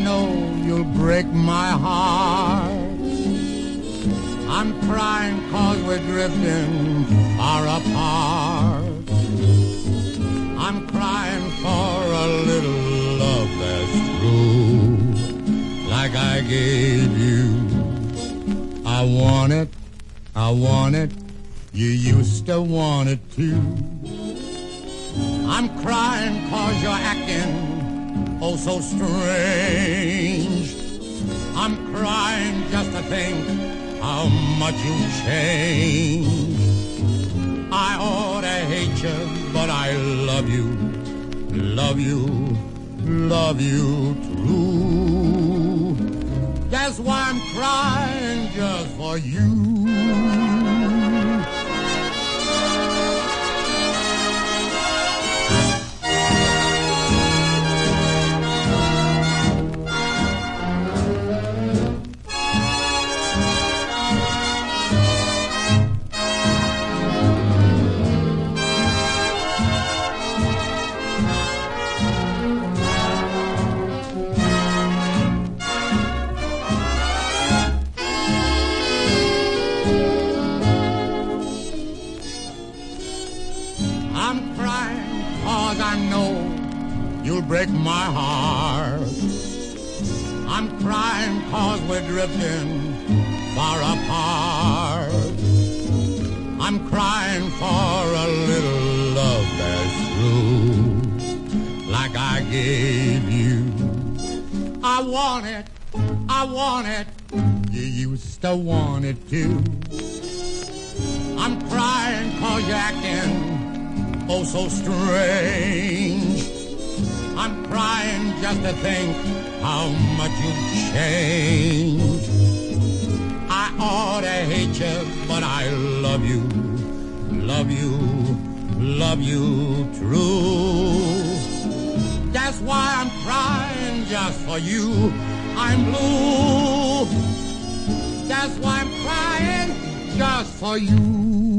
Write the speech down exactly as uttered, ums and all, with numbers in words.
know you'll break my heart. I'm crying 'cause we're drifting far apart. I'm crying for a little love that's true, like I gave you. I want it, I want it, you used to want it too. I'm crying 'cause you're acting oh so strange. I'm crying just to think how much you changed. I ought to hate you, but I love you, love you, love you true. That's why I'm crying just for you. I'm crying 'cause I know you'll break my heart. I'm crying 'cause we're drifting far apart. I'm crying for a little love that's true, like I gave you. I want it, I want it, you used to want it too. I'm crying 'cause you're acting oh so strange. I'm crying just to think how much you've changed. I ought to hate you, but I love you, love you, love you true. That's why I'm crying just for you. I'm blue. That's why I'm crying just for you.